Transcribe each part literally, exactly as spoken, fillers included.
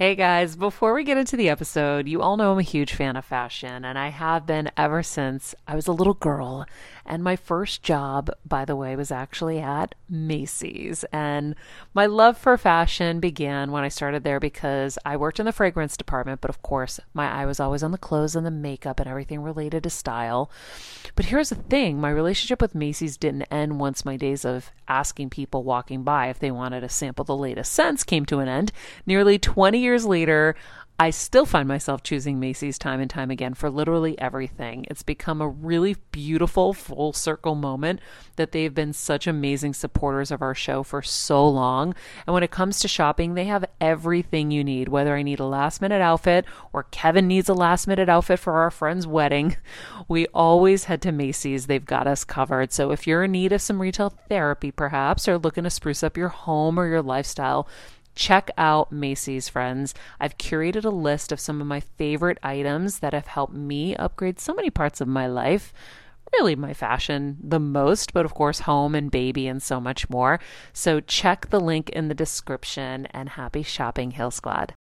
Hey guys, before we get into the episode, you all know I'm a huge fan of fashion, and I have been ever since I was a little girl. And my first job, by the way, was actually at Macy's. And my love for fashion began when I started there because I worked in the fragrance department, but of course, my eye was always on the clothes and the makeup and everything related to style. But here's the thing, my relationship with Macy's didn't end once my days of asking people walking by if they wanted to sample the latest scents came to an end. Nearly twenty years later, I still find myself choosing Macy's time and time again for literally everything. It's become a really beautiful full circle moment that they've been such amazing supporters of our show for so long. And when it comes to shopping, they have everything you need, whether I need a last minute outfit or Kevin needs a last minute outfit for our friend's wedding. We always head to Macy's. They've got us covered. So if you're in need of some retail therapy, perhaps, or looking to spruce up your home or your lifestyle, check out Macy's, friends. I've curated a list of some of my favorite items that have helped me upgrade so many parts of my life. Really my fashion the most, but of course home and baby and so much more. So check the link in the description and happy shopping, Hill Squad.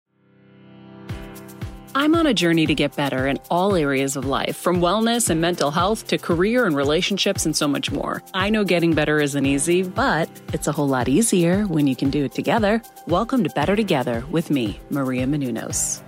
I'm on a journey to get better in all areas of life, from wellness and mental health to career and relationships and so much more. I know getting better isn't easy, but it's a whole lot easier when you can do it together. Welcome to Better Together with me, Maria Menounos.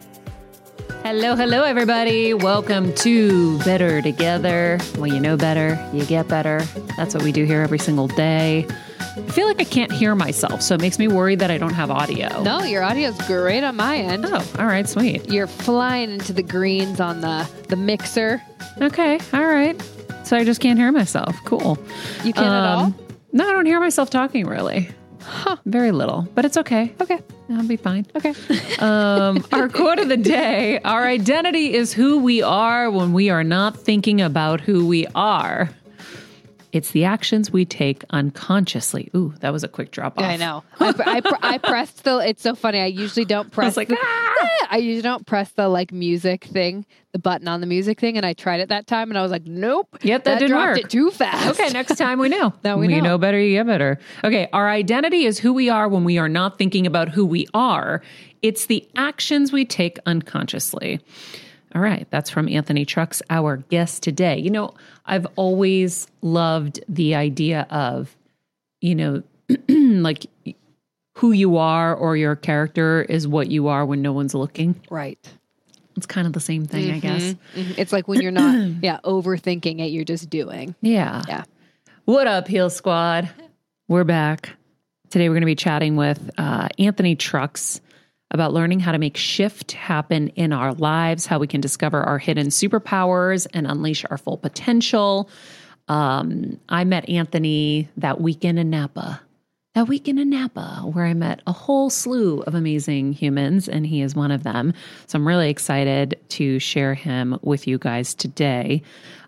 Hello, hello, everybody. Welcome to Better Together. When you know better, you get better. That's what we do here every single day. I feel like I can't hear myself, so it makes me worried that I don't have audio. No, your audio's great on my end. Oh, all right, sweet. You're flying into the greens on the, the mixer. Okay, all right. So I just can't hear myself. Cool. You can't um, at all? No, I don't hear myself talking, really. Huh. Very little, but it's okay. Okay. I'll be fine. Okay. um, our quote of the day, our identity is who we are when we are not thinking about who we are. It's the actions we take unconsciously. Ooh, that was a quick drop off. Yeah, I know. I, I, I pressed the, it's so funny. I usually don't press. I was like, the, ah! I usually don't press the like music thing, the button on the music thing. And I tried it that time and I was like, nope. Yep, that, that didn't dropped work. It too fast. Okay, next time we know. Now we when know. You know better, you get better. Okay, our identity is who we are when we are not thinking about who we are. It's the actions we take unconsciously. All right, that's from Anthony Trucks, our guest today. You know, I've always loved the idea of, you know, like who you are or your character is what you are when no one's looking. Right. It's kind of the same thing, mm-hmm. I guess. Mm-hmm. It's like when you're not, yeah, overthinking it, you're just doing. Yeah. Yeah. What up, Heal Squad? We're back. Today we're going to be chatting with uh, Anthony Trucks about learning how to make shift happen in our lives, how we can discover our hidden superpowers and unleash our full potential. Um, I met Anthony that weekend in Napa, that weekend in Napa, where I met a whole slew of amazing humans, and he is one of them. So I'm really excited to share him with you guys today.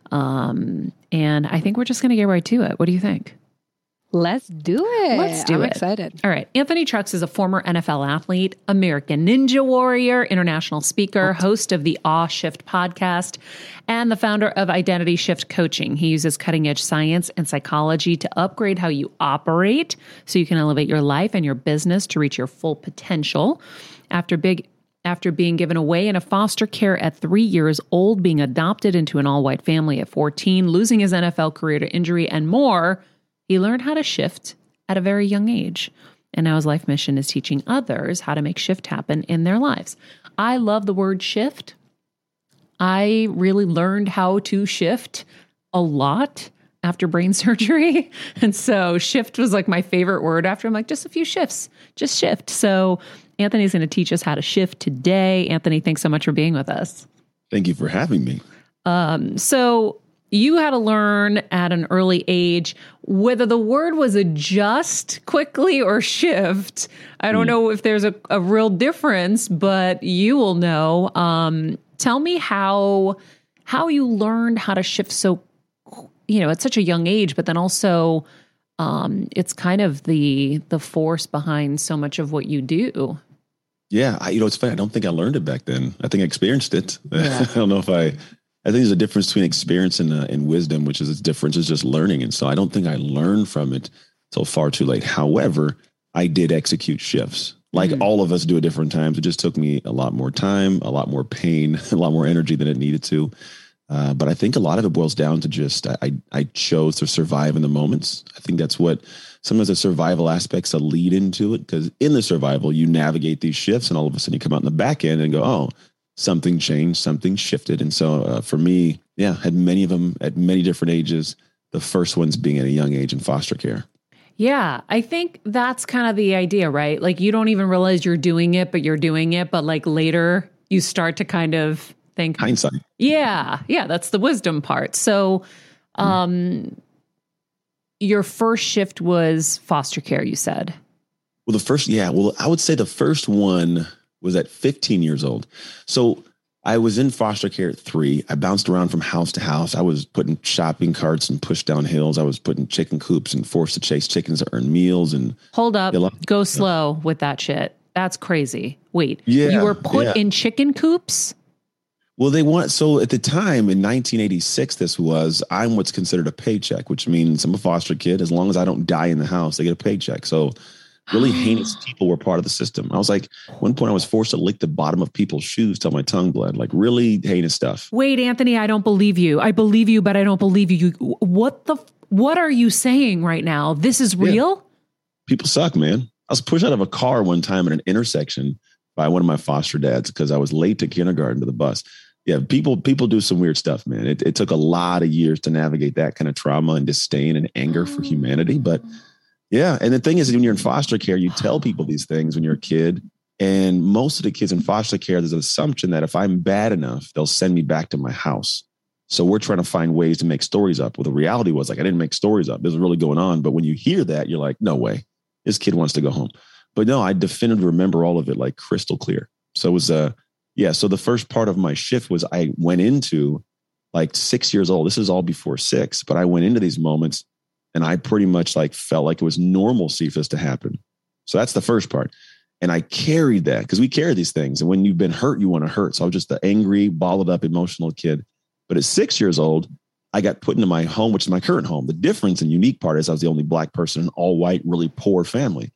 Um, and I think we're just going to get right to it. What do you think? Let's do it. Let's do I'm it. I'm excited. All right. Anthony Trucks is a former N F L athlete, American Ninja Warrior, international speaker, host of the Awe Shift podcast, and the founder of Identity Shift Coaching. He uses cutting-edge science and psychology to upgrade how you operate so you can elevate your life and your business to reach your full potential. After big After being given away in a foster care at three years old, being adopted into an all-white family at fourteen, losing his N F L career to injury, and more, he learned how to shift at a very young age. And now his life mission is teaching others how to make shift happen in their lives. I love the word shift. I really learned how to shift a lot after brain surgery. And so shift was like my favorite word after. I'm like, just a few shifts, just shift. So Anthony's going to teach us how to shift today. Anthony, thanks so much for being with us. Thank you for having me. Um, so you had to learn at an early age whether the word was adjust quickly or shift. I don't mm. know if there's a, a real difference, but you will know. Um, tell me how how you learned how to shift so, you know, at such a young age, but then also um, it's kind of the the force behind so much of what you do. Yeah, I, you know, it's funny. I don't think I learned it back then. I think I experienced it. Yeah. I don't know if I. I think there's a difference between experience and, uh, and wisdom, which is its difference is just learning. And so I don't think I learned from it till far too late. However, I did execute shifts. Like Mhm. all of us do at different times. It just took me a lot more time, a lot more pain, a lot more energy than it needed to. Uh, but I think a lot of it boils down to just I I chose to survive in the moments. I think that's what sometimes the survival aspects that lead into it, because in the survival you navigate these shifts, and all of a sudden you come out in the back end and go, oh, something changed, something shifted. And so uh, for me, yeah, had many of them at many different ages. The first ones being at a young age in foster care. Yeah, I think that's kind of the idea, right? Like you don't even realize you're doing it, but you're doing it. But like later you start to kind of think, Hindsight. yeah, yeah, that's the wisdom part. So um, your first shift was foster care, you said. Well, the first, yeah, well, I would say the first one was at fifteen years old. So I was in foster care at three. I bounced around from house to house. I was putting shopping carts and push down hills. I was putting chicken coops and forced to chase chickens to earn meals. And Hold up, Yeah, go slow with that shit. That's crazy. Wait, Yeah, you were put yeah. in chicken coops? well, they want, so at the time in nineteen eighty-six, this was, I'm what's considered a paycheck, which means I'm a foster kid. As long as I don't die in the house, they get a paycheck. So really heinous people were part of the system. I was like, at one point I was forced to lick the bottom of people's shoes till my tongue bled, like really heinous stuff. Wait, Anthony, I don't believe you. I believe you, but I don't believe you. What the, what are you saying right now? This is real? People suck, man. I was pushed out of a car one time at an intersection by one of my foster dads because I was late to kindergarten to the bus. Yeah, people people do some weird stuff, man. It, it took a lot of years to navigate that kind of trauma and disdain and anger for humanity. But yeah, and the thing is, when you're in foster care, you tell people these things when you're a kid. And most of the kids in foster care, there's an assumption that if I'm bad enough, they'll send me back to my house. So we're trying to find ways to make stories up. Well, the reality was like, I didn't make stories up. This is really going on. But when you hear that, you're like, no way. This kid wants to go home. But no, I definitively remember all of it like crystal clear. So it was, uh, yeah. So the first part of my shift was I went into like six years old. This is all before six, but I went into these moments and I pretty much like felt like it was normalcy for this to happen. So that's the first part. And I carried that because we carry these things. And when you've been hurt, you want to hurt. So I was just the angry, balled up, emotional kid. But at six years old, I got put into my home, which is my current home. The difference and unique part is I was the only Black person in an all white, really poor family.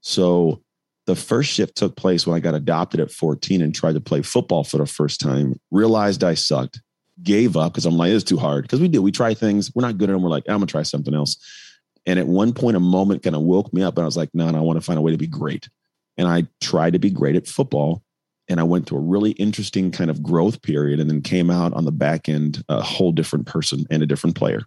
So the first shift took place when I got adopted at fourteen and tried to play football for the first time, realized I sucked, gave up because I'm like, it's too hard. Because we do, we try things, we're not good at them. We're like, I'm gonna try something else. And at one point, a moment kind of woke me up and I was like, no, no, I want to find a way to be great. And I tried to be great at football. And I went through a really interesting kind of growth period and then came out on the back end a whole different person and a different player.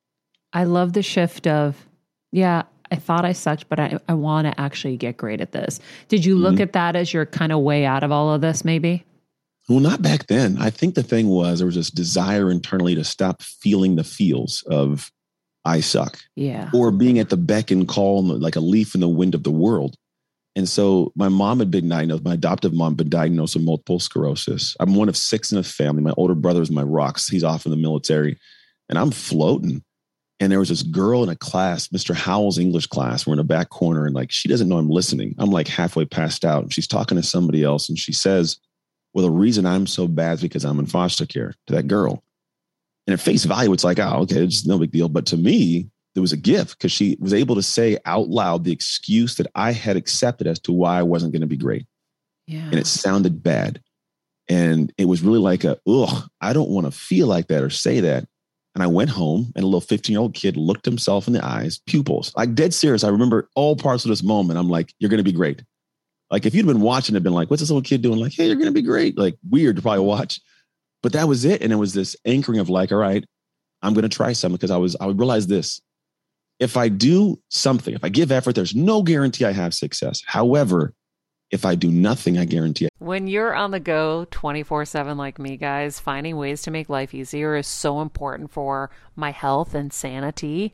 I love the shift of, yeah, I thought I sucked, but I, I want to actually get great at this. Did you look Mm-hmm. at that as your kind of way out of all of this, maybe? Well, not back then. I think the thing was there was this desire internally to stop feeling the feels of I suck Yeah. or being at the beck and call like a leaf in the wind of the world. And so my mom had been diagnosed, my adoptive mom had been diagnosed with multiple sclerosis. I'm one of six in a family. My older brother is my rocks. He's off in the military and I'm floating. And there was this girl in a class, Mister Howell's English class. We're in a back corner and like, she doesn't know I'm listening. I'm like halfway passed out and she's talking to somebody else. And she says, well, the reason I'm so bad is because I'm in foster care, to that girl. And at face value, it's like, oh, okay, it's no big deal. But to me, there was a gift because she was able to say out loud the excuse that I had accepted as to why I wasn't going to be great. Yeah. And it sounded bad. And it was really like a, ugh, I don't want to feel like that or say that. And I went home and a little fifteen-year-old kid looked himself in the eyes, pupils, like dead serious. I remember all parts of this moment. I'm like, you're going to be great. Like if you'd been watching it, been like, what's this little kid doing? Like, hey, you're going to be great. Like weird to probably watch. But that was it. And it was this anchoring of like, all right, I'm going to try something because I was, I would realize this. If I do something, if I give effort, there's no guarantee I have success. However, if I do nothing, I guarantee it. When you're on the go twenty-four seven like me, guys, finding ways to make life easier is so important for my health and sanity.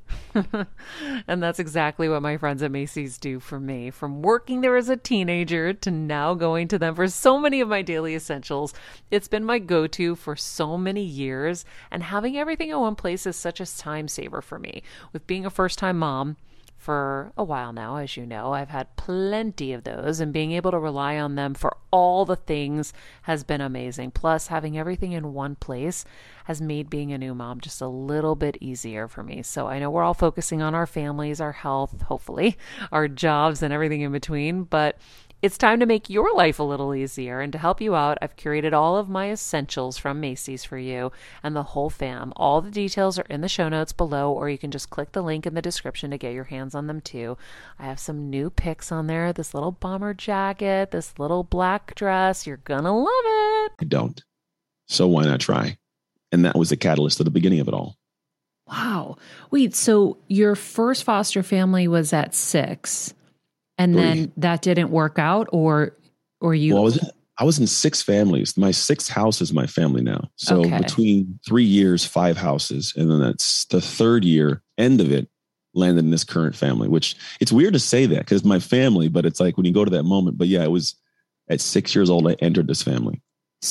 And that's exactly what my friends at Macy's do for me. From working there as a teenager to now going to them for so many of my daily essentials, it's been my go-to for so many years. And having everything in one place is such a time saver for me. With being a first-time mom, for a while now, as you know, I've had plenty of those, and being able to rely on them for all the things has been amazing. Plus, having everything in one place has made being a new mom just a little bit easier for me. So I know we're all focusing on our families, our health, hopefully, our jobs and everything in between, but It's time to make your life a little easier, and to help you out, I've curated all of my essentials from Macy's for you and the whole fam. All the details are in the show notes below, or you can just click the link in the description to get your hands on them too. I have some new picks on there, this little bomber jacket, this little black dress. You're gonna love it. I don't. So why not try? And that was the catalyst at the beginning of it all. Wow. Wait, so your first foster family was at six, and Three. then that didn't work out, or or you? Well, I was, I was in six families. My sixth house is my family now. So Okay. between three years, five houses, and then that's the third year, end of it, landed in this current family, which it's weird to say that because it's my family, but it's like when you go to that moment. But yeah, it was at six years old, I entered this family.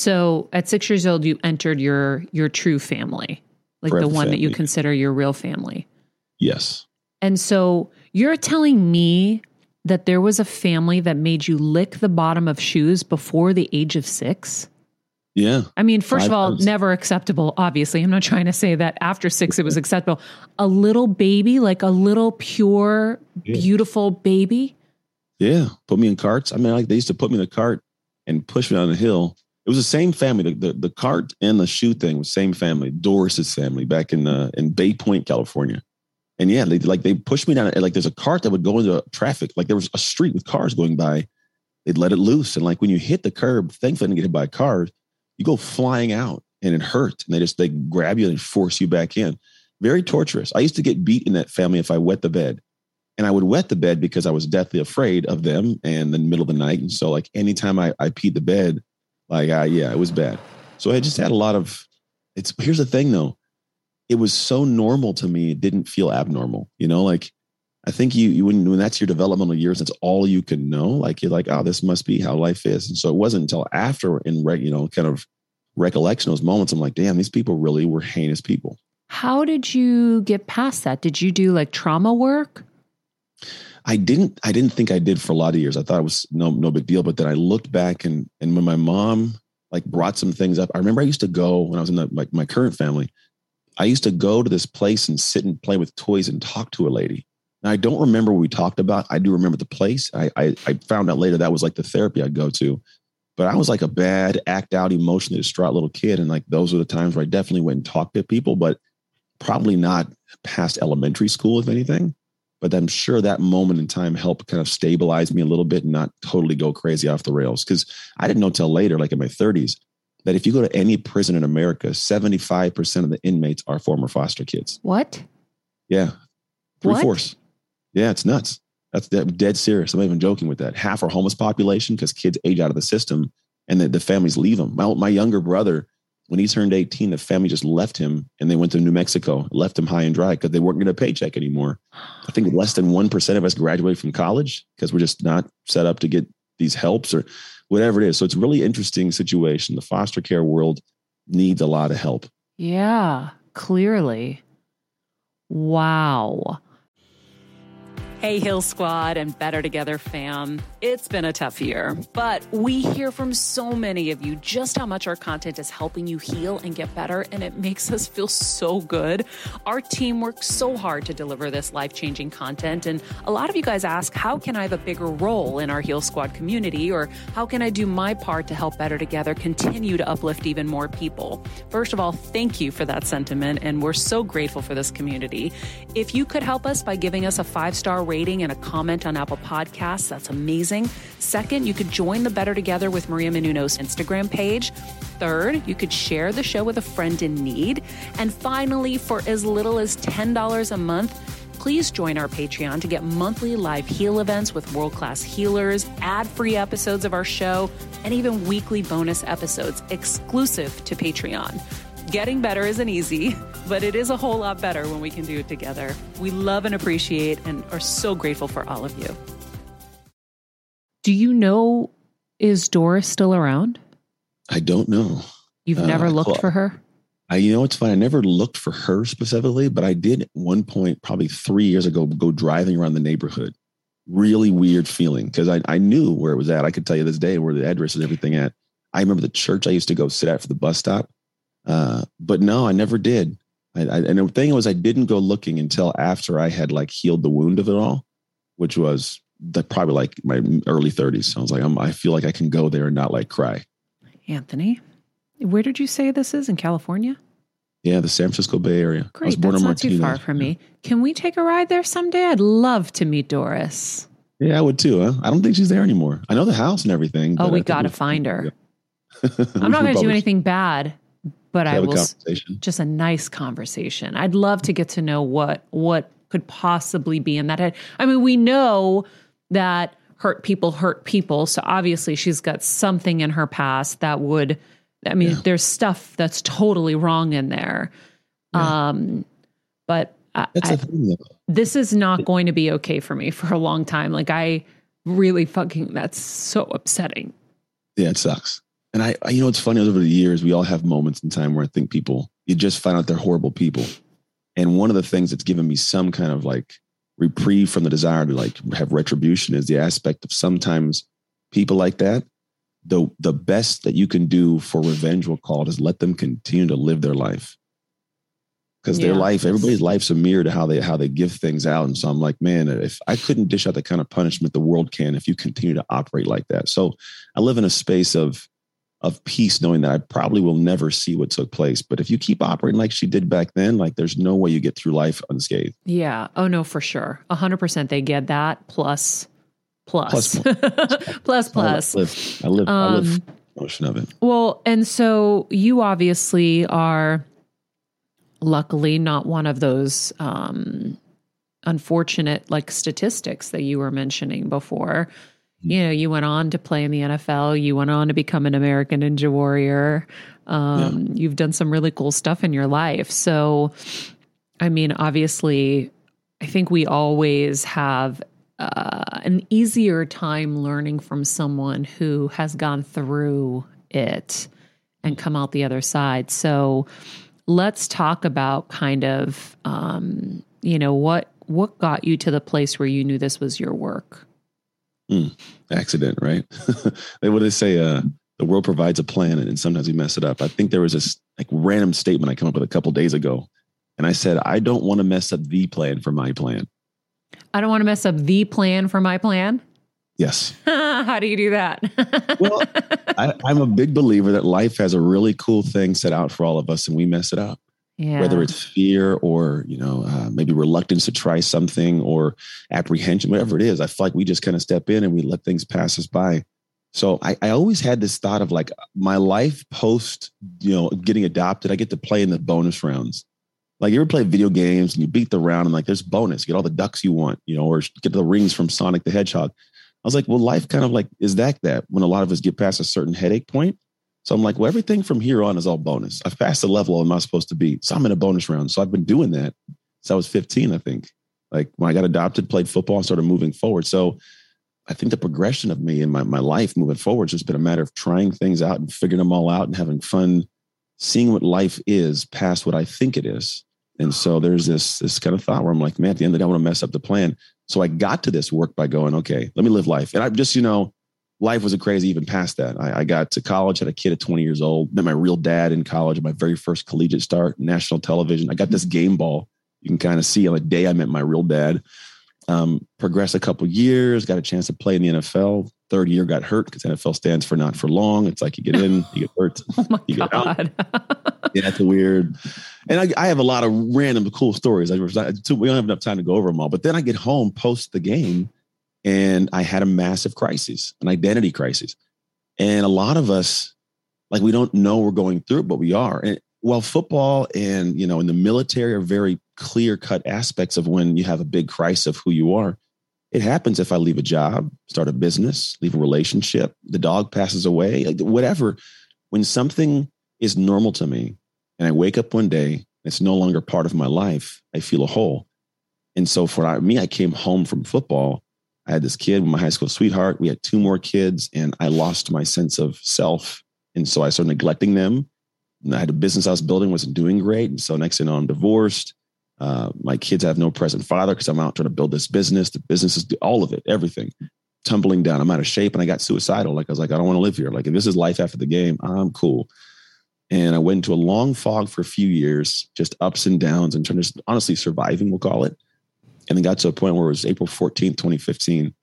So at six years old, you entered your your true family, like Forever the one that you family. consider your real family. Yes. And so you're telling me that there was a family that made you lick the bottom of shoes before the age of six? Yeah. I mean, first Five of all, times. never acceptable. Obviously, I'm not trying to say that after six it was acceptable. A little baby, like a little pure, Yeah. beautiful baby. Yeah. Put me in carts. I mean, like they used to put me in the cart and push me down the hill. It was the same family. The, the, the cart and the shoe thing was same family. Doris's family back in uh, in Bay Point, California. And yeah, they like they pushed me down. Like there's a cart that would go into traffic. Like there was a street with cars going by. They'd let it loose. And like when you hit the curb, thankfully I didn't get hit by a car, you go flying out and it hurt. And they just they grab you and force you back in. Very torturous. I used to get beat in that family if I wet the bed. And I would wet the bed because I was deathly afraid of them and in the middle of the night. And so like anytime I, I peed the bed, like, uh, yeah, it was bad. So I just had a lot of, it's, here's the thing though. It was so normal to me. It didn't feel abnormal. You know, like I think you, you when, when that's your developmental years, that's all you can know. Like you're like, oh, this must be how life is. And so it wasn't until after in, re, you know, kind of recollection, those moments, I'm like, damn, these people really were heinous people. How did you get past that? Did you do like trauma work? I didn't, I didn't think I did for a lot of years. I thought it was no, no big deal. But then I looked back and, and when my mom like brought some things up, I remember I used to go when I was in the, like my current family, I used to go to this place and sit and play with toys and talk to a lady. Now, I don't remember what we talked about. I do remember the place. I, I, I found out later that was like the therapy I'd go to. But I was like a bad, act out, emotionally distraught little kid. And like those were the times where I definitely went and talked to people, but probably not past elementary school, if anything. But I'm sure that moment in time helped kind of stabilize me a little bit and not totally go crazy off the rails. Because I didn't know till later, like in my thirties, that if you go to any prison in America, seventy-five percent of the inmates are former foster kids. What? Yeah. Three What? fourths. Yeah, it's nuts. That's dead, dead serious. I'm not even joking with that. Half are homeless population because kids age out of the system and the, the families leave them. My, my younger brother, when he turned eighteen, the family just left him and they went to New Mexico, left him high and dry because they weren't getting a paycheck anymore. I think less than one percent of us graduated from college because we're just not set up to get these helps or whatever it is. So it's a really interesting situation. The foster care world needs a lot of help. Yeah, clearly. Wow. Hey, Hill Squad and Better Together fam. It's been a tough year, but we hear from so many of you just how much our content is helping you heal and get better, and it makes us feel so good. Our team works so hard to deliver this life-changing content, and a lot of you guys ask, how can I have a bigger role in our Heal Squad community, or how can I do my part to help Better Together continue to uplift even more people? First of all, thank you for that sentiment, and we're so grateful for this community. If you could help us by giving us a five-star rating and a comment on Apple Podcasts, that's amazing. Second, you could join the Better Together with Maria Menounos Instagram page. Third, you could share the show with a friend in need. And finally, for as little as ten dollars a month, please join our Patreon to get monthly live heal events with world-class healers, ad-free episodes of our show, and even weekly bonus episodes exclusive to Patreon. Getting better isn't easy, but it is a whole lot better when we can do it together. We love and appreciate and are so grateful for all of you. Do you know, is Doris still around? I don't know. You've Uh, never looked well, for her? I, you know, it's funny. I never looked for her specifically, but I did at one point, probably three years ago, go driving around the neighborhood. Really weird feeling because I, I knew where it was at. I could tell you this day where the address and everything at. I remember the church I used to go sit at for the bus stop. Uh, but no, I never did. I, I, and the thing was, I didn't go looking until after I had like healed the wound of it all, which was that probably like my early thirties. So I was like, I'm, I feel like I can go there and not like cry. Anthony, where did you say this is in California? Yeah, the San Francisco Bay Area. Great, I was born that's in not too far from me. Can we take a ride there someday? I'd love to meet Doris. Yeah, I would too. Huh? I don't think she's there anymore. I know the house and everything. Oh, we got to find her. I'm not going to do anything bad, but I will. Just a nice conversation. I'd love to get to know what what could possibly be in that head. I mean, we know that hurt people hurt people. So obviously she's got something in her past that would, I mean, yeah. there's stuff that's totally wrong in there. Yeah. Um, but I, I, thing, this is not going to be okay for me for a long time. Like I really fucking, that's so upsetting. Yeah, it sucks. And I, I, you know, it's funny, over the years, we all have moments in time where I think people, you just find out they're horrible people. And one of the things that's given me some kind of like reprieve from the desire to like have retribution is the aspect of sometimes people like that, the the best that you can do for revenge, we'll call it, is let them continue to live their life. Because yeah. their life, everybody's life's a mirror to how they how they give things out. And so I'm like, man, if I couldn't dish out the kind of punishment the world can, if you continue to operate like that. So I live in a space of of peace, knowing that I probably will never see what took place. But if you keep operating like she did back then, like there's no way you get through life unscathed. Yeah. Oh no, for sure. A hundred percent. They get that plus, plus, plus, plus, plus. I live, I live, um, I live motion of it. Well, and so you obviously are luckily not one of those, um, unfortunate like statistics that you were mentioning before. You know, you went on to play in the N F L. You went on to become an American Ninja Warrior. Um, yeah. You've done some really cool stuff in your life. So, I mean, obviously, I think we always have uh, an easier time learning from someone who has gone through it and come out the other side. So let's talk about kind of, um, you know, what what got you to the place where you knew this was your work? Mm, accident, right? They what they say, uh, the world provides a plan, and sometimes we mess it up. I think there was this like random statement I came up with a couple days ago, and I said, I don't want to mess up the plan for my plan. I don't want to mess up the plan for my plan? Yes. How do you do that? Well, I, I'm a big believer that life has a really cool thing set out for all of us, and we mess it up. Yeah. Whether it's fear or, you know, uh, maybe reluctance to try something or apprehension, whatever it is, I feel like we just kind of step in and we let things pass us by. So I, I always had this thought of like my life post, you know, getting adopted, I get to play in the bonus rounds. Like you ever play video games and you beat the round and like there's bonus, you get all the ducks you want, you know, or get the rings from Sonic the Hedgehog. I was like, well, life kind of like, is that that when a lot of us get past a certain headache point? So I'm like, well, everything from here on is all bonus. I've passed the level I'm not supposed to be. So I'm in a bonus round. So I've been doing that since I was fifteen, I think. Like when I got adopted, played football and started moving forward. So I think the progression of me in my, my life moving forward has just been a matter of trying things out and figuring them all out and having fun, seeing what life is past what I think it is. And so there's this, this kind of thought where I'm like, man, at the end of the day, I want to mess up the plan. So I got to this work by going, okay, let me live life. And I just, you know, life wasn't crazy even past that. I, I got to college, had a kid at twenty years old, met my real dad in college, my very first collegiate start, national television. I got this game ball. You can kind of see on the day I met my real dad. Um, progressed a couple years, got a chance to play in the N F L. Third year got hurt because N F L stands for not for long. It's like you get in, you get hurt, oh my you God. get out. Yeah, that's a weird. And I, I have a lot of random cool stories. I, we don't have enough time to go over them all. But then I get home post the game, and I had a massive crisis, an identity crisis. And a lot of us, like, we don't know we're going through it, but we are. And while football and, you know, in the military are very clear cut aspects of when you have a big crisis of who you are, it happens if I leave a job, start a business, leave a relationship, the dog passes away, like whatever. When something is normal to me and I wake up one day, it's no longer part of my life, I feel a hole. And so for me, I came home from football. I had this kid, my high school sweetheart. We had two more kids, and I lost my sense of self. And so I started neglecting them. And I had a business I was building, wasn't doing great. And so next thing you know, I'm divorced. Uh, my kids have no present father because I'm out trying to build this business. The business is all of it, everything tumbling down. I'm out of shape, and I got suicidal. Like I was like, I don't want to live here. Like if this is life after the game, I'm cool. And I went into a long fog for a few years, just ups and downs and trying to honestly surviving, we'll call it. And then got to a point where it was April fourteenth, twenty fifteen.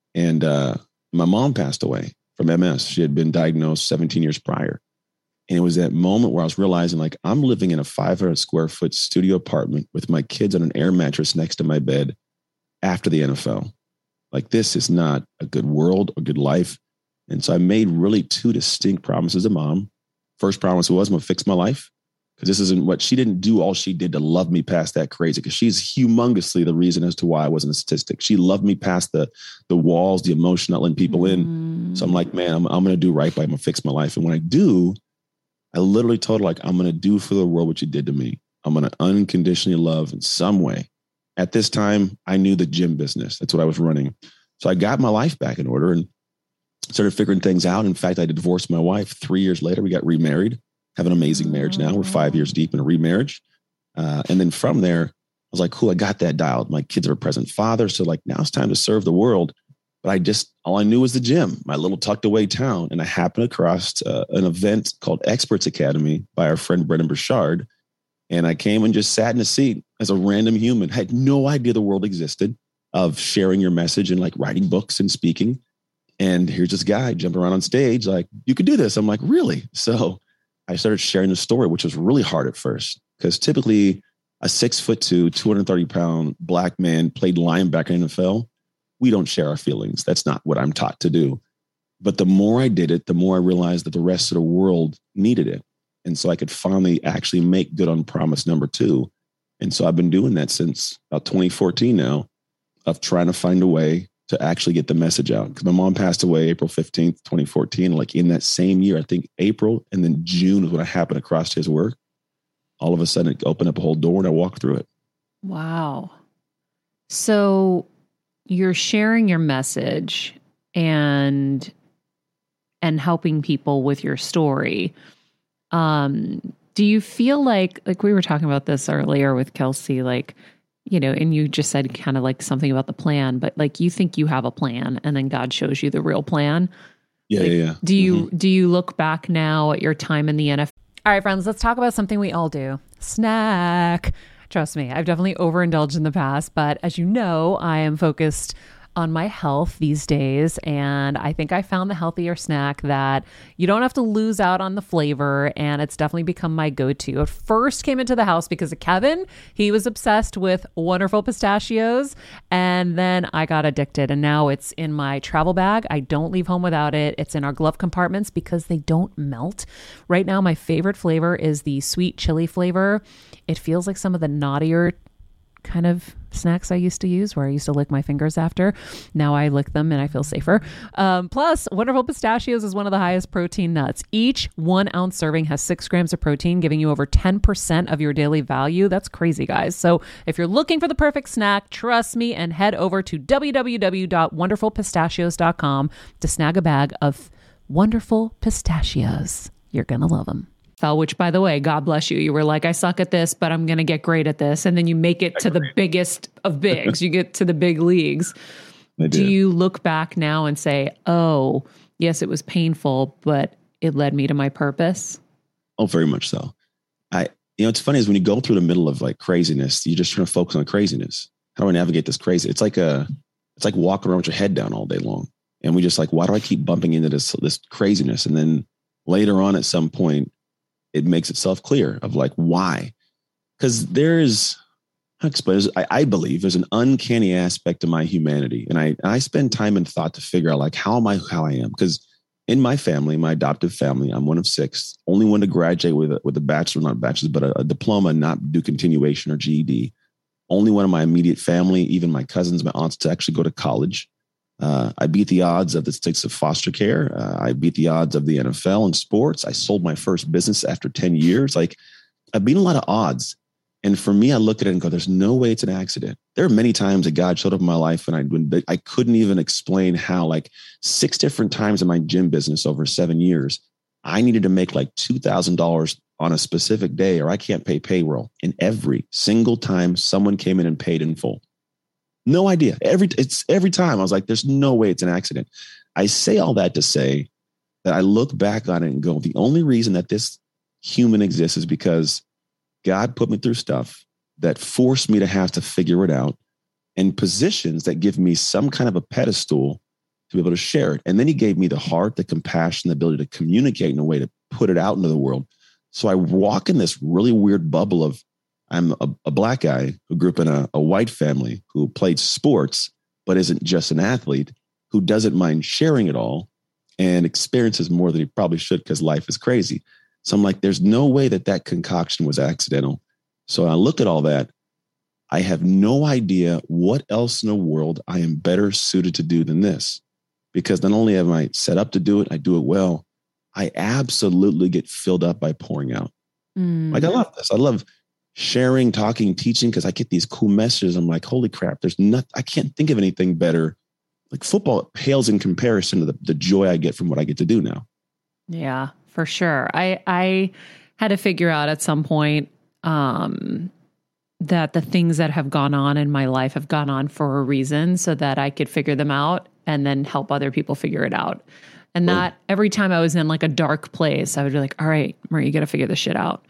And uh, my mom passed away from M S. She had been diagnosed seventeen years prior. And it was that moment where I was realizing, like, I'm living in a five hundred square foot studio apartment with my kids on an air mattress next to my bed after the N F L. Like, this is not a good world, a good life. And so I made really two distinct promises to mom. First promise was, I'm going to fix my life, because this isn't what she didn't do. All she did to love me past that crazy, because she's humongously the reason as to why I wasn't a statistic. She loved me past the the walls, the emotion, not letting people in. Mm. So I'm like, man, I'm, I'm going to do right by, I'm going to fix my life. And when I do, I literally told her, like, I'm going to do for the world what you did to me. I'm going to unconditionally love in some way. At this time, I knew the gym business. That's what I was running. So I got my life back in order and started figuring things out. In fact, I divorced my wife. Three years later, we got remarried, have an amazing marriage now. We're five years deep in a remarriage. Uh, and then from there, I was like, cool, I got that dialed. My kids are a present father. So like, now it's time to serve the world. But I just, all I knew was the gym, my little tucked away town. And I happened across uh, an event called Experts Academy by our friend Brendan Burchard. And I came and just sat in a seat as a random human, had no idea the world existed, of sharing your message and like writing books and speaking. And here's this guy jumping around on stage, like, you could do this. I'm like, really? So I started sharing the story, which was really hard at first, because typically a six foot two, two hundred thirty pound black man played linebacker in the N F L. We don't share our feelings. That's not what I'm taught to do. But the more I did it, the more I realized that the rest of the world needed it. And so I could finally actually make good on promise number two. And so I've been doing that since about twenty fourteen now, of trying to find a way to actually get the message out. Because my mom passed away April fifteenth, twenty fourteen. Like in that same year, I think April and then June is when I happened across his work. All of a sudden it opened up a whole door and I walked through it. Wow. So you're sharing your message and and helping people with your story. Um, do you feel like, like we were talking about this earlier with Kelsey, like, you know, and you just said kind of like something about the plan, but like you think you have a plan and then God shows you the real plan. Yeah, like, yeah, yeah. Do you, mm-hmm. do you look back now at your time in the N F L? All right, friends, let's talk about something we all do. Snack. Trust me, I've definitely overindulged in the past, but as you know, I am focused on my health these days. And I think I found the healthier snack that you don't have to lose out on the flavor. And it's definitely become my go-to. It first came into the house because of Kevin. He was obsessed with Wonderful Pistachios. And then I got addicted. And now it's in my travel bag. I don't leave home without it. It's in our glove compartments because they don't melt. Right now, my favorite flavor is the sweet chili flavor. It feels like some of the naughtier kind of snacks I used to use, where I used to lick my fingers after. Now I lick them and I feel safer. Um, plus, Wonderful Pistachios is one of the highest protein nuts. Each one ounce serving has six grams of protein, giving you over ten percent of your daily value. That's crazy, guys. So if you're looking for the perfect snack, trust me and head over to w w w dot wonderful pistachios dot com to snag a bag of Wonderful Pistachios. You're going to love them. Which, by the way, God bless you. You were like, I suck at this, but I'm going to get great at this. And then you make it to the biggest of bigs. You get to the big leagues. Do you look back now and say, oh, yes, it was painful, but it led me to my purpose? Oh, very much so. I, you know, it's funny is when you go through the middle of like craziness, you're just trying to focus on craziness. How do I navigate this crazy? It's like a, it's like walking around with your head down all day long. And we just like, why do I keep bumping into this, this craziness? And then later on at some point, it makes itself clear of like, why? Because there's, I explain, I, I believe there's an uncanny aspect to my humanity. And I, I spend time and thought to figure out like, how am I, how I am? Because in my family, my adoptive family, I'm one of six, only one to graduate with a, with a bachelor, not a bachelor's, but a, a diploma, not do continuation or G E D. Only one of my immediate family, even my cousins, my aunts, to actually go to college. Uh, I beat the odds of the stakes of foster care. Uh, I beat the odds of the N F L and sports. I sold my first business after ten years. Like, I've beaten a lot of odds. And for me, I look at it and go, there's no way it's an accident. There are many times that God showed up in my life and I, when I couldn't even explain how. Like six different times in my gym business over seven years, I needed to make like two thousand dollars on a specific day or I can't pay payroll. And every single time someone came in and paid in full. No idea. Every it's every time I was like, there's no way it's an accident. I say all that to say that I look back on it and go, the only reason that this human exists is because God put me through stuff that forced me to have to figure it out, and positions that give me some kind of a pedestal to be able to share it. And then he gave me the heart, the compassion, the ability to communicate in a way to put it out into the world. So I walk in this really weird bubble of I'm a, a black guy who grew up in a, a white family who played sports, but isn't just an athlete, who doesn't mind sharing it all and experiences more than he probably should because life is crazy. So I'm like, there's no way that that concoction was accidental. So I look at all that. I have no idea what else in the world I am better suited to do than this, because not only am I set up to do it, I do it well. I absolutely get filled up by pouring out. Mm. Like I love this. I love sharing, talking, teaching, because I get these cool messages. I'm like, holy crap, there's not, I can't think of anything better. Like football pales in comparison to the, the joy I get from what I get to do now. Yeah, for sure. I, I had to figure out at some point um, that the things that have gone on in my life have gone on for a reason so that I could figure them out and then help other people figure it out. And that every time I was in like a dark place, I would be like, all right, Marie, you got to figure this shit out.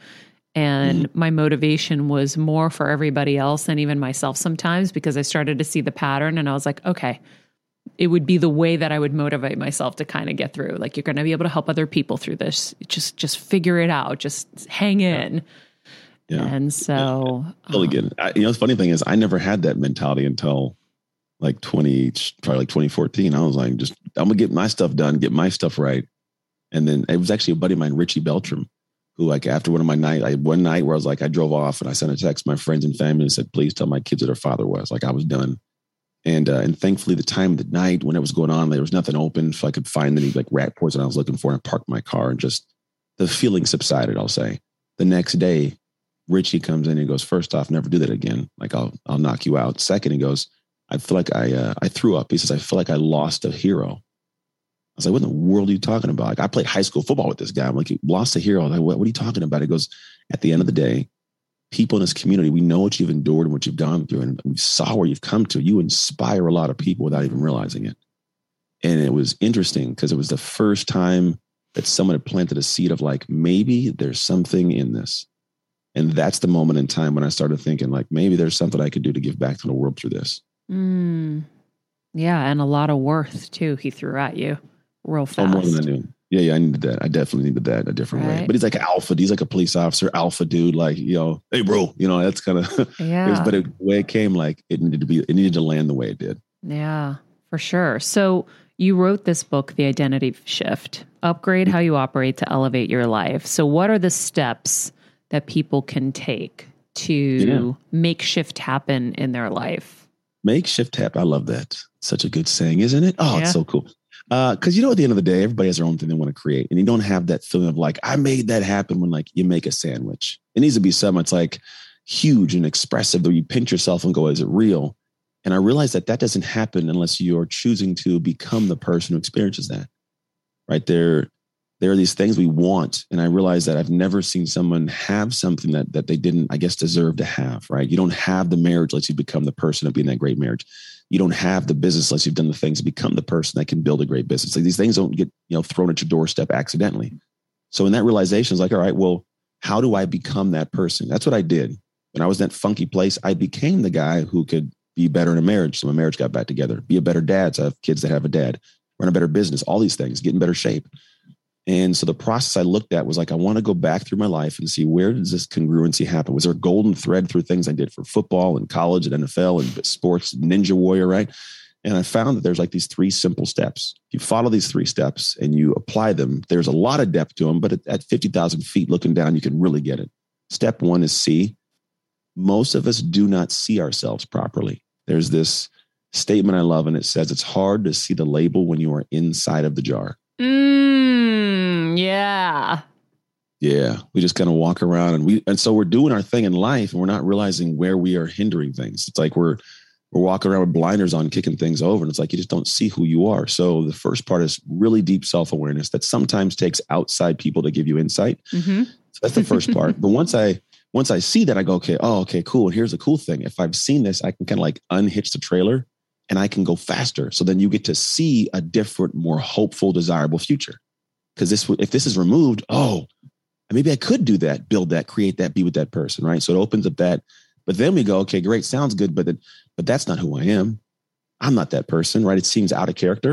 And mm-hmm. my motivation was more for everybody else than even myself sometimes, because I started to see the pattern and I was like, okay, it would be the way that I would motivate myself to kind of get through. Like, you're going to be able to help other people through this. Just, just figure it out. Just hang in. Yeah. And so. Yeah. Totally um, good. I, you know, the funny thing is I never had that mentality until like twenty, probably like twenty fourteen. I was like, just, I'm gonna get my stuff done, get my stuff right. And then it was actually a buddy of mine, Richie Beltram, who like after one of my night, I one night where I was like, I drove off and I sent a text to my friends and family and said, please tell my kids who their father was. Like I was done. And, uh, and thankfully the time of the night when it was going on, there was nothing open. So I could find any like rat poison I was looking for, and I parked my car and just the feeling subsided. I'll say the next day, Richie comes in and goes, first off, never do that again. Like I'll, I'll knock you out. Second, he goes, I feel like I uh, I threw up. He says, I feel like I lost a hero. I was like, what in the world are you talking about? Like, I played high school football with this guy. I'm like, you lost a hero. I'm like, what, what are you talking about? He goes, at the end of the day, people in this community, we know what you've endured and what you've gone through, and we saw where you've come to. You inspire a lot of people without even realizing it. And it was interesting because it was the first time that someone had planted a seed of like, maybe there's something in this. And that's the moment in time when I started thinking like, maybe there's something I could do to give back to the world through this. Mm. Yeah, and a lot of worth too. He threw at you real fast. Oh, more than I knew. Yeah, yeah, I needed that. I definitely needed that a different right. way. But he's like alpha. He's like a police officer, alpha dude. Like, you know, hey, bro. You know, that's kind of. Yeah. was, but it, the way it came, like it needed to be. It needed to land the way it did. Yeah, for sure. So you wrote this book, The Identity Shift: Upgrade How You Operate to Elevate Your Life. So what are the steps that people can take to yeah. make shift happen in their life? Make shift happen. I love that. Such a good saying, isn't it? Oh, yeah. It's so cool. Uh, Cause you know, at the end of the day, everybody has their own thing they want to create. And you don't have that feeling of like, I made that happen when like you make a sandwich. It needs to be something that's like huge and expressive that you pinch yourself and go, is it real? And I realized that that doesn't happen unless you're choosing to become the person who experiences that. Right there. There are these things we want. And I realized that I've never seen someone have something that that they didn't, I guess, deserve to have, right? You don't have the marriage unless you become the person of being that great marriage. You don't have the business unless you've done the things to become the person that can build a great business. Like these things don't get, you know, thrown at your doorstep accidentally. So in that realization, it's like, all right, well, how do I become that person? That's what I did. When I was in that funky place, I became the guy who could be better in a marriage. So my marriage got back together, be a better dad. So I have kids that have a dad, run a better business, all these things, get in better shape. And so the process I looked at was like, I want to go back through my life and see, where does this congruency happen? Was there a golden thread through things I did for football and college and N F L and sports, Ninja Warrior, right? And I found that there's like these three simple steps. If you follow these three steps and you apply them, there's a lot of depth to them, but at, at fifty thousand feet looking down, you can really get it. Step one is see. Most of us do not see ourselves properly. There's this statement I love, and it says, it's hard to see the label when you are inside of the jar. Mm, yeah. Yeah. We just kind of walk around and we, and so we're doing our thing in life and we're not realizing where we are hindering things. It's like we're, we're walking around with blinders on, kicking things over. And it's like, you just don't see who you are. So the first part is really deep self-awareness that sometimes takes outside people to give you insight. Mm-hmm. So that's the first part. But once I, once I see that, I go, okay, oh, okay, cool. And here's the cool thing. If I've seen this, I can kind of like unhitch the trailer and I can go faster. So then you get to see a different, more hopeful, desirable future. Because this, if this is removed, oh, maybe I could do that, build that, create that, be with that person, right? So it opens up that. But then we go, okay, great, sounds good, but then, but that's not who I am. I'm not that person, right? It seems out of character.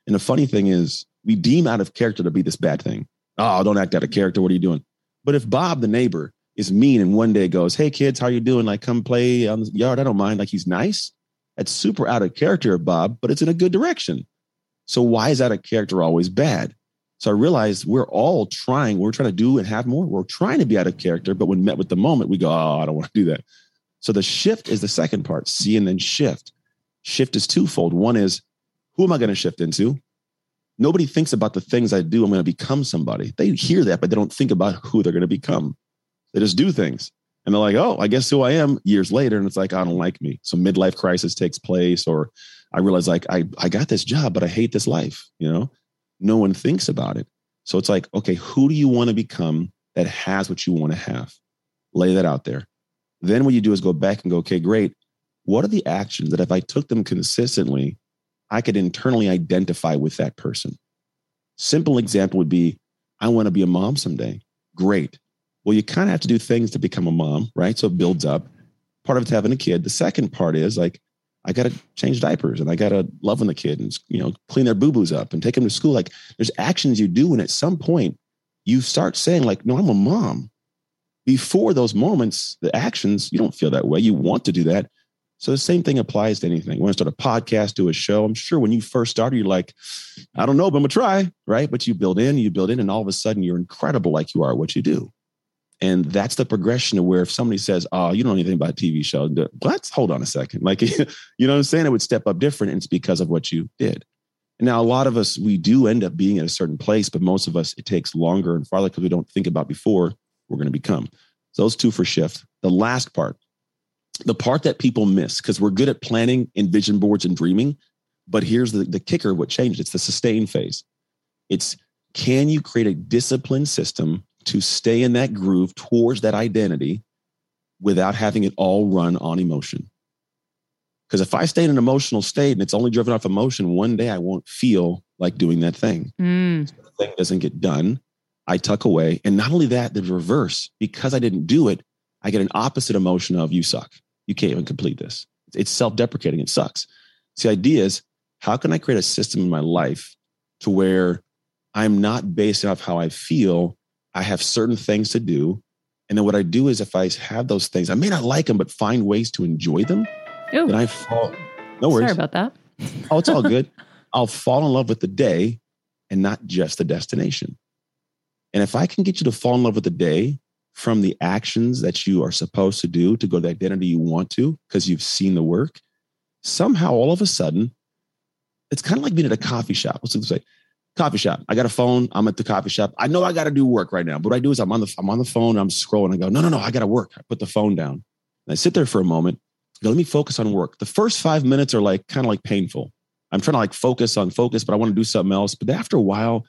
And the funny thing is, we deem out of character to be this bad thing. Oh, don't act out of character. What are you doing? But if Bob, the neighbor, is mean and one day goes, hey, kids, how you doing? Like, come play on the yard. I don't mind. Like, he's nice. That's super out of character, Bob, but it's in a good direction. So why is out of character always bad? So I realized we're all trying. We're trying to do and have more. We're trying to be out of character, but when met with the moment, we go, oh, I don't want to do that. So the shift is the second part, see and then shift. Shift is twofold. One is, who am I going to shift into? Nobody thinks about the things I do. I'm going to become somebody. They hear that, but they don't think about who they're going to become. They just do things. And they're like, oh, I guess who I am years later. And it's like, I don't like me. So midlife crisis takes place, or I realize like, I, I got this job, but I hate this life. You know, no one thinks about it. So it's like, okay, who do you want to become that has what you want to have? Lay that out there. Then what you do is go back and go, okay, great. What are the actions that if I took them consistently, I could internally identify with that person? Simple example would be, I want to be a mom someday. Great. Well, you kind of have to do things to become a mom, right? So it builds up. Part of it's having a kid. The second part is like, I got to change diapers and I got to love on the kid and, you know, clean their boo-boos up and take them to school. Like, there's actions you do. And at some point you start saying like, no, I'm a mom. Before those moments, the actions, you don't feel that way. You want to do that. So the same thing applies to anything. You want to start a podcast, do a show. I'm sure when you first started, you're like, I don't know, but I'm gonna try, right? But you build in, you build in, and all of a sudden you're incredible like you are at what you do. And that's the progression of where if somebody says, oh, you don't know anything about a T V show, let's hold on a second. Like, you know what I'm saying? It would step up different, and it's because of what you did. And now a lot of us, we do end up being at a certain place, but most of us, it takes longer and farther because we don't think about before we're going to become. So those two for shift. The last part, the part that people miss, because we're good at planning and vision boards and dreaming, but here's the, the kicker, what changed. It's the sustain phase. It's, can you create a disciplined system to stay in that groove towards that identity without having it all run on emotion? Because if I stay in an emotional state and it's only driven off emotion, one day I won't feel like doing that thing. Mm. So the thing doesn't get done. I tuck away. And not only that, the reverse, because I didn't do it, I get an opposite emotion of you suck. You can't even complete this. It's self-deprecating. It sucks. So the idea is, how can I create a system in my life to where I'm not based off how I feel? I have certain things to do. And then what I do is if I have those things, I may not like them, but find ways to enjoy them. Ooh. Then I fall. No worries. Sorry about that. Oh, it's all good. I'll fall in love with the day and not just the destination. And if I can get you to fall in love with the day from the actions that you are supposed to do to go to the identity you want to, because you've seen the work, somehow all of a sudden, it's kind of like being at a coffee shop. Let's say coffee shop. I got a phone. I'm at the coffee shop. I know I got to do work right now. But what I do is I'm on the I'm on the phone. I'm scrolling. I go, no, no, no. I got to work. I put the phone down. And I sit there for a moment. I go, let me focus on work. The first five minutes are like kind of like painful. I'm trying to like focus on focus, but I want to do something else. But after a while,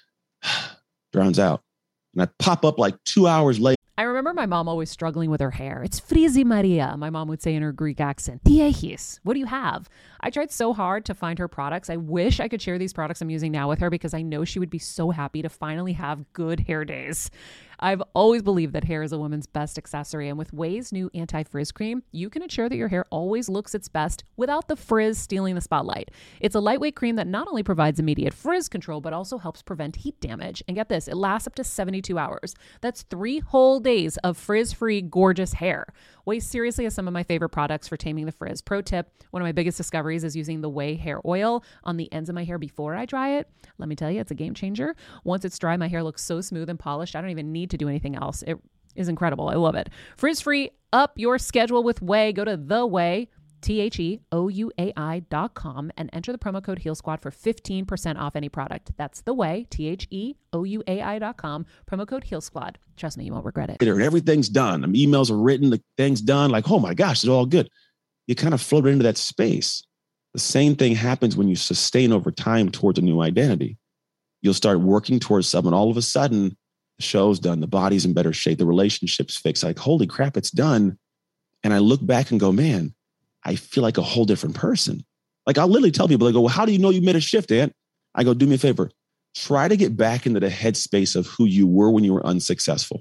drowns out. And I pop up like two hours later. I remember my mom always struggling with her hair. It's frizzy Maria, my mom would say in her Greek accent. Diehis, what do you have? I tried so hard to find her products. I wish I could share these products I'm using now with her because I know she would be so happy to finally have good hair days. I've always believed that hair is a woman's best accessory, and with Ouai's new anti-frizz cream, you can ensure that your hair always looks its best without the frizz stealing the spotlight. It's a lightweight cream that not only provides immediate frizz control, but also helps prevent heat damage. And get this, it lasts up to seventy-two hours. That's three whole days of frizz-free, gorgeous hair. Ouai seriously has some of my favorite products for taming the frizz. Pro tip, one of my biggest discoveries is using the Ouai hair oil on the ends of my hair before I dry it. Let me tell you, it's a game changer. Once it's dry, my hair looks so smooth and polished, I don't even need to do anything else. It is incredible. I love it. Frizz-free, up your schedule with Ouai. Go to The Ouai, T H E O U A I dot com, and enter the promo code Heal Squad for fifteen percent off any product. That's The Ouai, T H E O U A I dot com, promo code Heal Squad. Trust me, you won't regret it. And everything's done. The emails are written, the thing's done. Like, oh my gosh, it's all good. You kind of float into that space. The same thing happens when you sustain over time towards a new identity. You'll start working towards something. All of a sudden, the show's done. The body's in better shape. The relationship's fixed. Like, holy crap, it's done. And I look back and go, man, I feel like a whole different person. Like, I'll literally tell people, I go, well, how do you know you made a shift, Ant? I go, do me a favor. Try to get back into the headspace of who you were when you were unsuccessful.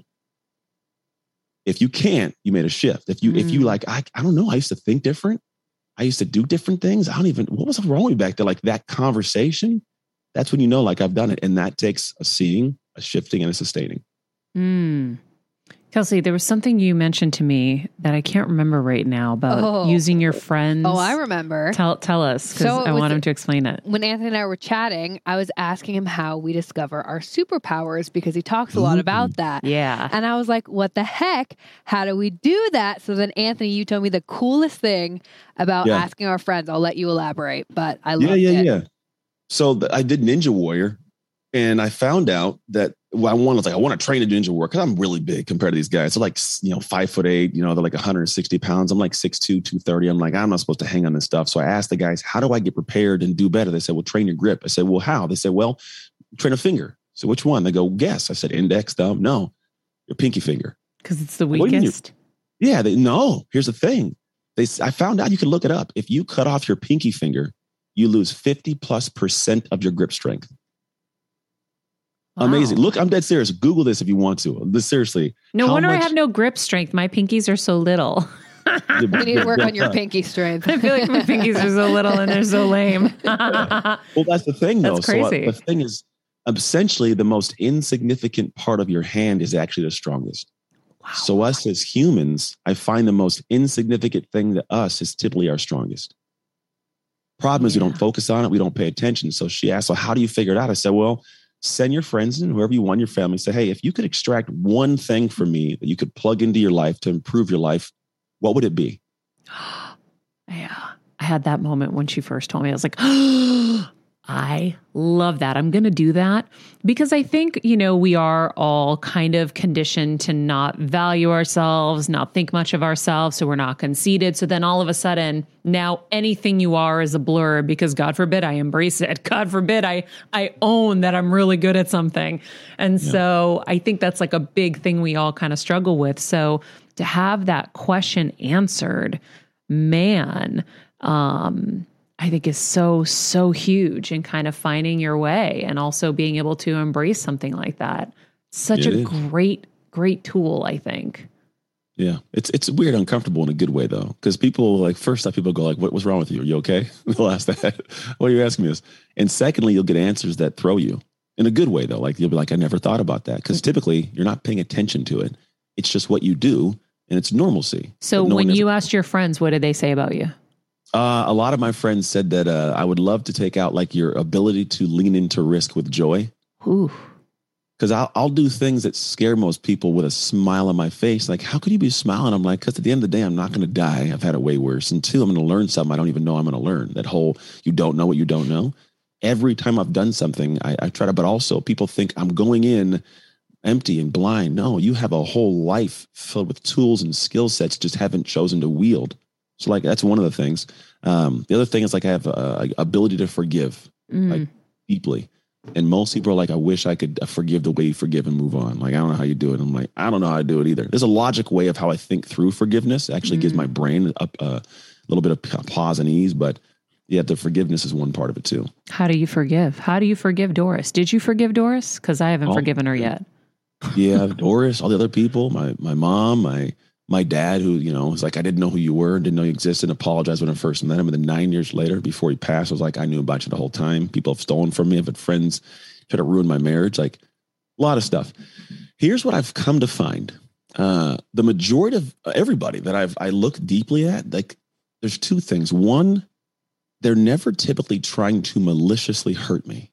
If you can't, you made a shift. If you, mm. if you like, I, I don't know, I used to think different. I used to do different things. I don't even, what was wrong with me back there? Like that conversation, that's when you know, like I've done it. And that takes a seeing, a shifting, and a sustaining. Mm. Kelsey, there was something you mentioned to me that I can't remember right now about Oh. using your friends. Oh, I remember. Tell tell us, because So it I was- want him to explain it. When Anthony and I were chatting, I was asking him how we discover our superpowers because he talks a lot Ooh. about that. Yeah. And I was like, what the heck? How do we do that? So then, Anthony, you told me the coolest thing about Yeah. asking our friends. I'll let you elaborate, but I Yeah, loved yeah, it. yeah. So th- I did Ninja Warrior, and I found out that well, I wanted like I want to train to do Ninja Warrior because I'm really big compared to these guys. They're like you know five foot eight, you know they're like one hundred sixty pounds. I'm like six two, two thirty. I'm like I'm not supposed to hang on this stuff. So I asked the guys, how do I get prepared and do better? They said, well, train your grip. I said, well, how? They said, well, train a finger. So which one? They go, guess. I said, index, thumb. No, your pinky finger. Because it's the What do you mean you- weakest. Yeah, they, no. Here's the thing. They s- I found out you can look it up. If you cut off your pinky finger, you lose fifty plus percent of your grip strength. Wow. Amazing. Look, I'm dead serious. Google this if you want to. This seriously. No how wonder I much- have no grip strength. My pinkies are so little. You need to work on your pinky strength. I feel like my pinkies are so little and they're so lame. Well, that's the thing, though. That's So uh, crazy. the thing is, essentially, the most insignificant part of your hand is actually the strongest. Wow. So us as humans, I find the most insignificant thing to us is typically our strongest. Problem is we Yeah. don't focus on it. We don't pay attention. So she asked, well, how do you figure it out? I said, well, send your friends and whoever you want, your family, say, hey, if you could extract one thing from me that you could plug into your life to improve your life, what would it be? Yeah. I had that moment when she first told me. I was like, I love that. I'm going to do that because I think, you know, we are all kind of conditioned to not value ourselves, not think much of ourselves. So we're not conceited. So then all of a sudden, now anything you are is a blur because God forbid I embrace it. God forbid I, I own that I'm really good at something. And Yeah. so I think that's like a big thing we all kind of struggle with. So to have that question answered, man, um, I think is so, so huge in kind of finding your way and also being able to embrace something like that. Such It a is. great, great tool, I think. Yeah, it's it's weird, uncomfortable in a good way though, because people like first off, people go like, "What what's wrong with you? Are you okay?" They'll ask that. What are you asking me this? And secondly, you'll get answers that throw you in a good way though. Like you'll be like, "I never thought about that," because typically you're not paying attention to it. It's just what you do, and it's normalcy. So But no when one you ever- asked your friends, what did they say about you? uh, a lot of my friends said that uh, I would love to take out like your ability to lean into risk with joy. Ooh, Because I'll, I'll do things that scare most people with a smile on my face. Like, how could you be smiling? I'm like, because at the end of the day, I'm not going to die. I've had it way worse. And two, I'm going to learn something I don't even know I'm going to learn. That whole, you don't know what you don't know. Every time I've done something, I, I try to, but also people think I'm going in empty and blind. No, you have a whole life filled with tools and skill sets, just haven't chosen to wield. So like, that's one of the things. Um, the other thing is like, I have a, a ability to forgive mm. like deeply. And most people are like, I wish I could forgive the way you forgive and move on. Like, I don't know how you do it. I'm like, I don't know how to do it either. There's a logic way of how I think through forgiveness. It actually gives my brain a, a little bit of pause and ease. But yeah, the forgiveness is one part of it too. How do you forgive? How do you forgive Doris? Did you forgive Doris? Because I haven't Oh, forgiven her yet. Yeah, Doris, all the other people, my my mom, my my dad, who, you know, was like, I didn't know who you were, didn't know you existed, apologized when I first met him. And then nine years later, before he passed, I was like, I knew about you the whole time. People have stolen from me. I've had friends try to ruin my marriage, like a lot of stuff. Here's what I've come to find. Uh, the majority of everybody that I've I look deeply at, like, there's two things. One, they're never typically trying to maliciously hurt me.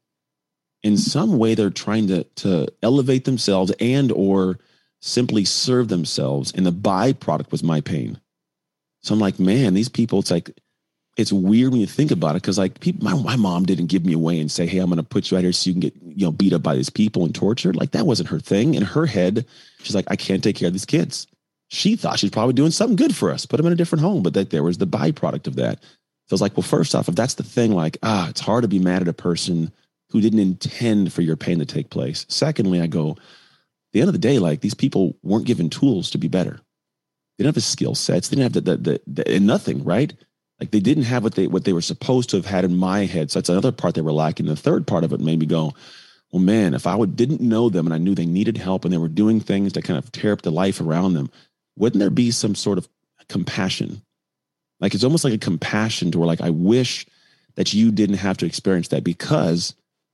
In some way, they're trying to to elevate themselves and or simply serve themselves. And the byproduct was my pain. So I'm like, man, these people, it's like, it's weird when you think about it. Cause like people, my, my mom didn't give me away and say, hey, I'm going to put you out here so you can get, you know, beat up by these people and tortured. Like that wasn't her thing. In her head, she's like, I can't take care of these kids. She thought she's probably doing something good for us, put them in a different home. But that there was the byproduct of that. So I was like, well, first off, if that's the thing, like, ah, it's hard to be mad at a person who didn't intend for your pain to take place. Secondly, I go, at the end of the day, like these people weren't given tools to be better. They didn't have the skill sets. They didn't have the, the, the, the and nothing, right? Like they didn't have what they, what they were supposed to have had in my head. So that's another part they were lacking. The third part of it made me go, well, man, if I would, didn't know them and I knew they needed help and they were doing things to kind of tear up the life around them, wouldn't there be some sort of compassion? Like, it's almost like a compassion to where like, I wish that you didn't have to experience that because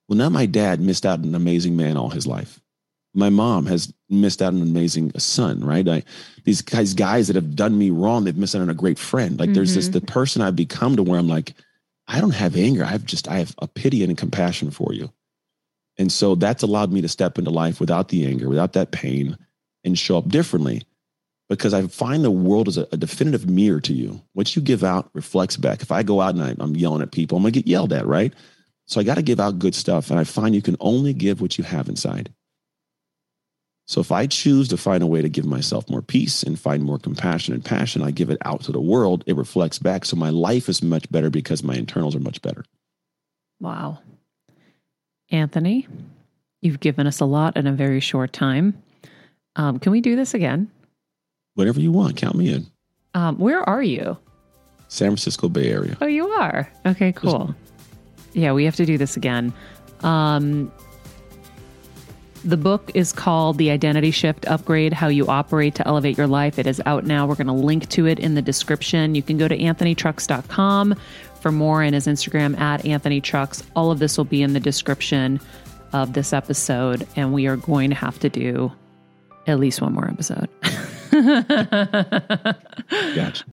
Well, now my dad missed out on an amazing man all his life. My mom has missed out on an amazing son, right? I, these guys, guys that have done me wrong, they've missed out on a great friend. Like mm-hmm. there's this, the person I've become to where I'm like, I don't have anger. I've just, I have a pity and a compassion for you. And so that's allowed me to step into life without the anger, without that pain, and show up differently, because I find the world is a, a definitive mirror to you. What you give out reflects back. If I go out and I, I'm yelling at people, I'm going to get yelled at, right? So I got to give out good stuff. And I find you can only give what you have inside. So if I choose to find a way to give myself more peace and find more compassion and passion, I give it out to the world, it reflects back. So my life is much better because my internals are much better. Wow. Anthony, you've given us a lot in a very short time. Um, can we do this again? Whatever you want. Count me in. Um, where are you? San Francisco Bay Area. Oh, you are? Okay, cool. Yeah, we have to do this again. Um, the book is called The Identity Shift Upgrade, How You Operate to Elevate Your Life. It is out now. We're going to link to it in the description. You can go to anthony trucks dot com for more, and his Instagram at Anthony Trucks. All of this will be in the description of this episode, and we are going to have to do at least one more episode. Gotcha.